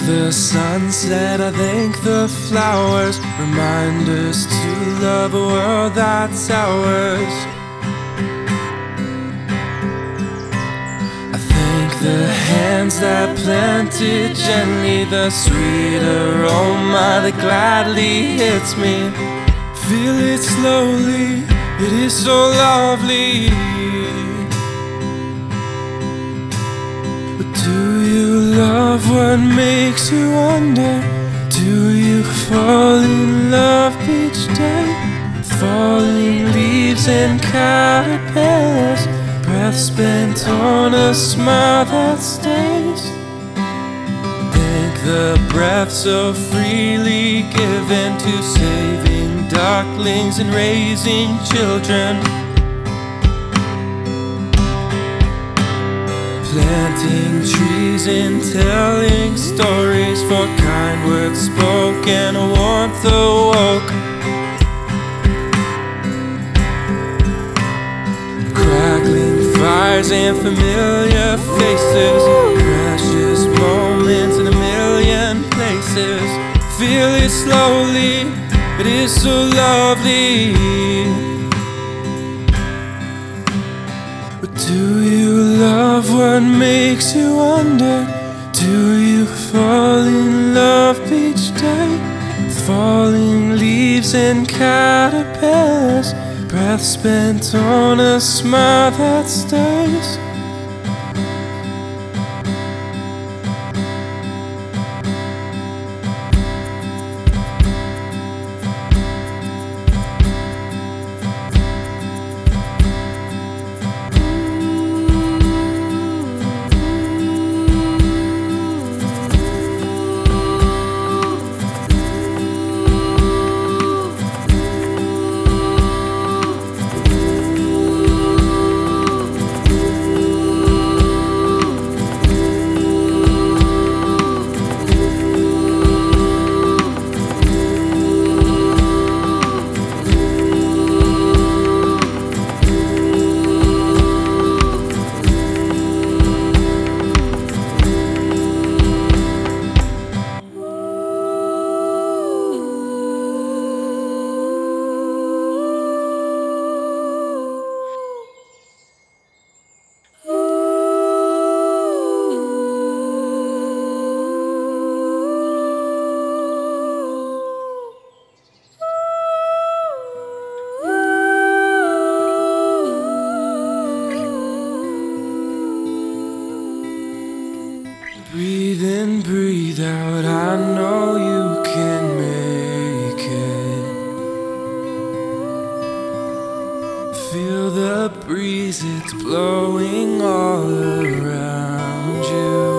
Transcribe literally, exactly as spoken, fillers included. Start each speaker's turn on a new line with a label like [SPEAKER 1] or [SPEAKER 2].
[SPEAKER 1] the sunset, I thank the flowers, remind us to love a world that's ours. I thank the hands that planted gently the sweet aroma that gladly hits me. Feel it slowly, it is so lovely. But do you love what makes you wonder? Do you fall in love each day? Falling leaves and caterpillars, breath spent on a smile that stays. Thank the breath so freely given to saving ducklings and raising children. Planting trees and telling stories for kind words spoken, warmth awoke. Crackling fires and familiar faces, precious moments in a million places. Feel it slowly, it is so lovely. But do you love what makes you wonder? Do you fall in love each day? Falling leaves and caterpillars, breath spent on a smile that stays. Breathe in, breathe out, I know you can make it. Feel the breeze, it's blowing all around you.